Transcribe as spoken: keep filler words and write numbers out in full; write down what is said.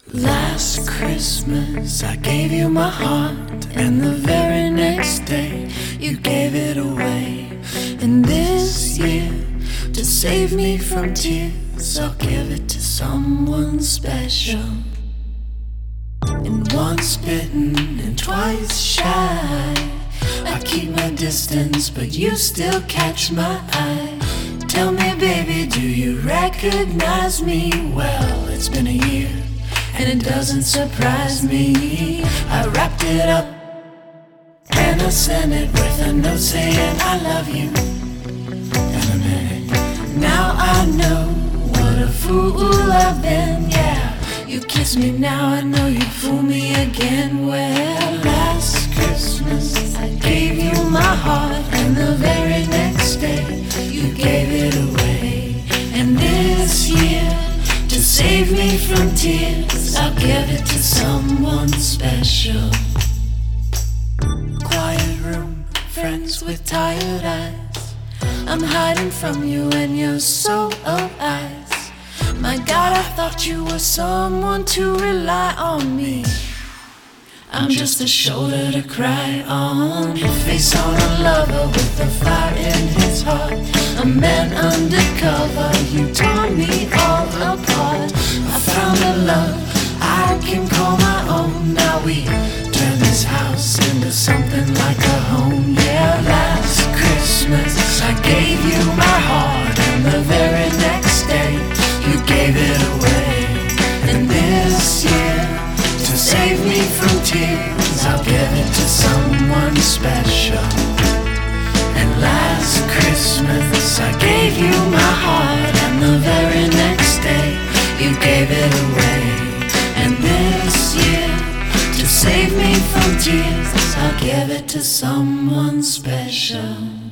Last Christmas I gave you my heart, and the very next day you gave it away. And this year, to save me from tears, I'll give it to someone special. And once bitten and twice shy, I keep my distance, but you still catch my eye. Tell me, baby, do you recognize me? Well, it's been a year, and it doesn't surprise me. I wrapped it up and I sent it with a note saying I love you. And a minute, now I know what a fool I've been. Yeah, you kiss me now, I know you fool me again. Well, last Christmas I gave you my heart, and the very next day you gave it away. And this year, to save me from tears, I'll give it to someone special. Quiet room, friends with tired eyes. I'm hiding from you and you're so of ice. My God, I thought you were someone to rely on me. I'm just a shoulder to cry on. A face on a lover with a fire in his heart. A man undercover, you tore me all apart. I found a love I can call my own. Now we turn this house into something like a home. Yeah, last Christmas I gave you my heart, and the very next day you gave it away. And this year, to save me from tears, I'll give it to someone special. And last Christmas I gave you my heart, and the very next day you gave it away. And this year, to save me from tears, I'll give it to someone special.